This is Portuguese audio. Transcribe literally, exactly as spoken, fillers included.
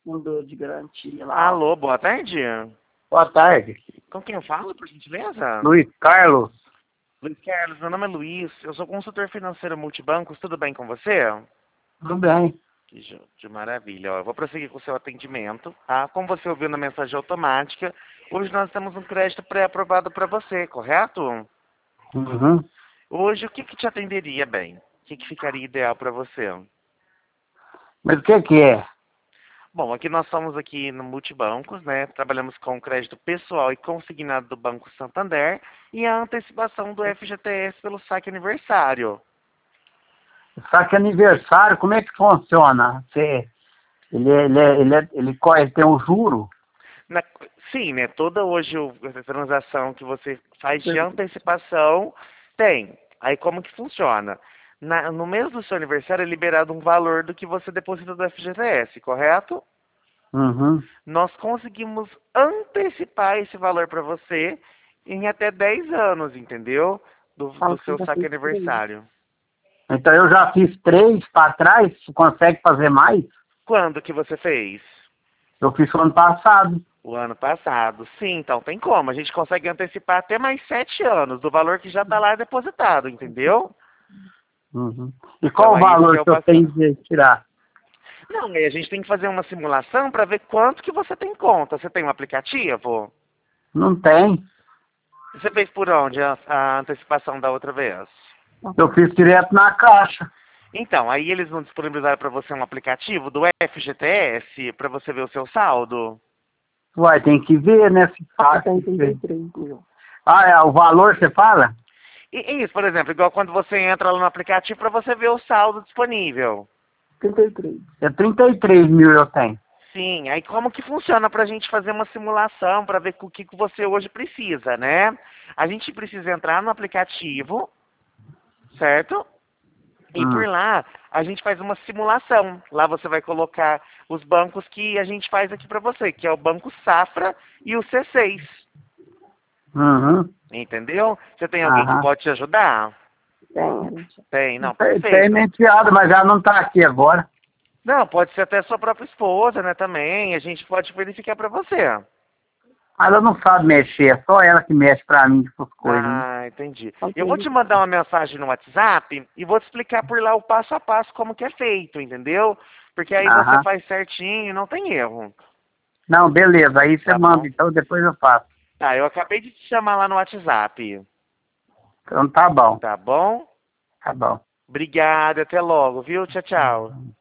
fundo de garantia lá. Alô, boa tarde. Boa tarde. Com quem eu falo, por gentileza? Luiz Carlos. Luiz Carlos, meu nome é Luiz, eu sou consultor financeiro multibancos, tudo bem com você? Tudo bem. Que jo- de maravilha. Ó, eu vou prosseguir com o seu atendimento, tá? Como você ouviu na mensagem automática, hoje nós temos um crédito pré-aprovado para você, correto? Uhum. Hoje, o que que te atenderia bem? O que que ficaria ideal para você? Mas o que que é? Bom, aqui nós somos aqui no Multibancos, né? Trabalhamos com crédito pessoal e consignado do Banco Santander e a antecipação do F G T S pelo saque aniversário. Saque aniversário, como é que funciona? Você, ele, é- ele, é- ele, é- ele, co- ele tem um juro? Na- sim, né? Toda hoje o- a transação que você faz de antecipação tem. Aí como que funciona? Na- no mês do seu aniversário é liberado um valor do que você deposita do F G T S, correto? Uhum. Nós conseguimos antecipar esse valor para você em até dez anos, entendeu? Do, do seu saque aniversário. Então eu já fiz três para trás, consegue fazer mais? Quando que você fez? Eu fiz no ano passado. O ano passado. Sim, então tem como. A gente consegue antecipar até mais sete anos do valor que já está lá depositado, entendeu? Uhum. E Então qual o é isso que valor é o que eu tenho bacana. de tirar? Não, aí a gente tem que fazer uma simulação para ver quanto que você tem em conta. Você tem um aplicativo? Não tem. Você fez por onde a, a antecipação da outra vez? Eu fiz direto na caixa. Então, aí eles vão disponibilizar para você um aplicativo do F G T S para você ver o seu saldo. Uai, tem que ver, né? Se faz. Tem trinta e três mil. Ah, é, o valor você fala? E e isso, por exemplo, igual quando você entra lá no aplicativo para você ver o saldo disponível. trinta e três. É trinta e três mil eu tenho. Sim, aí como que funciona para a gente fazer uma simulação para ver o que, que você hoje precisa, né? A gente precisa entrar no aplicativo, certo? E Hum. por lá a gente faz uma simulação. Lá você vai colocar os bancos que a gente faz aqui para você, que é o Banco Safra e o C seis. Uhum. Entendeu? Você tem alguém que Aham. pode te ajudar? Tem. Tem, não, Tem, tem perfeito. minha enteada, mas ela não está aqui agora. Não, pode ser até sua própria esposa, né, também. A gente pode verificar para você. Ela não sabe mexer, é só ela que mexe pra mim essas coisas. Né? Ah, entendi. Eu vou te mandar uma mensagem no WhatsApp e vou te explicar por lá o passo a passo como que é feito, entendeu? Porque aí Aham. você faz certinho, não tem erro. Não, beleza, aí você Tá manda, bom. então depois eu faço. Tá, eu acabei de te chamar lá no WhatsApp. Então tá bom, Tá bom? tá bom. Obrigado, até logo, viu? Tchau, tchau.